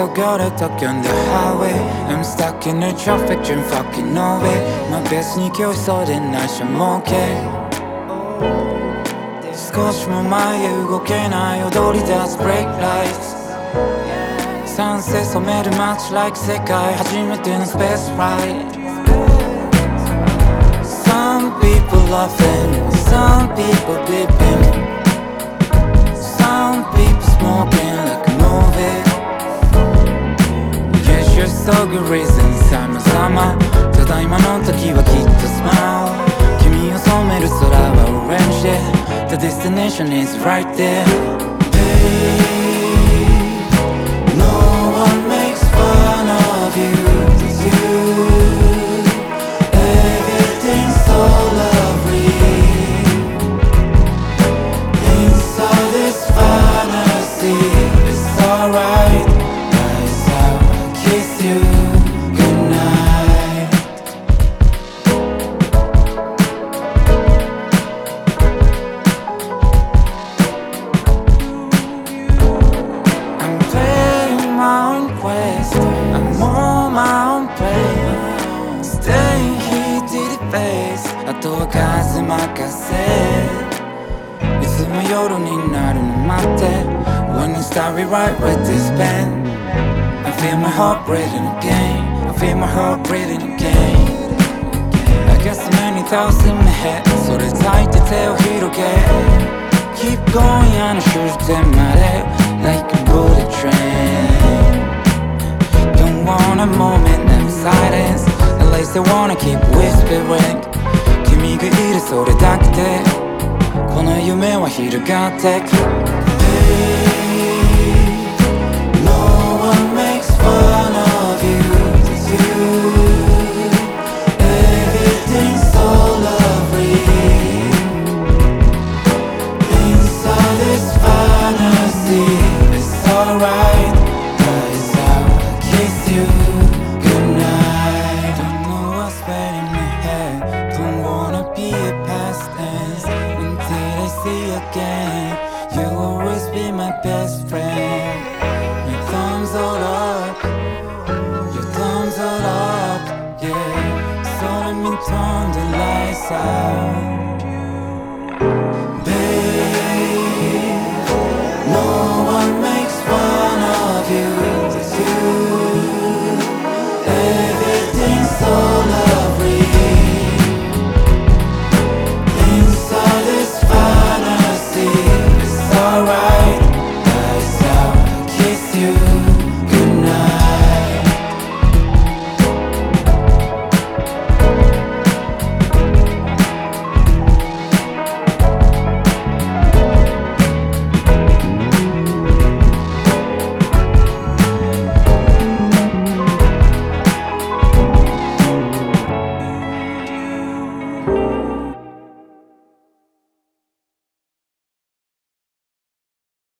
so good at talking the highway. I'm stuck in the traffic jam, fucking no way. My bestに今日そうでないしも OK。 少しも前へ動けない踊り出す break lights。 サンセ染める街 like 世界初めてのスペースフライト。 Some people laughing, some people beeping, some people smoking like a movie. Guess you're so good reason 様々ただ今の時はきっと smile。 君を染める空は orange で The destination is right there. Hey, no one makes fun of you. Everything's so lovely inside this fantasy. It's alright. Lights out, I'll kiss you goodnight. I'm playing my own quest. I'm on my own plane. Staying here to the face. あとは風任せ。いつも夜になるの待って。When you start rewrite with this pen, I feel my heart breathing again. I feel my heart breathing again. I got so many thoughts in my head. それ咲いて手を広げ Keep going あの終点まで Like a bullet train. Don't want a moment of silence. At least I wanna keep whispering. 君がいるそれだけでこの夢は広がってく No one makes fun of you. Everything's so lovely inside this fantasy. It's alright. Lights out, I'll kiss you goodnight. Don't know what's bad in my head. Don't wanna be a past tense until I see you again. You'll always be my best friend. My thumbs all over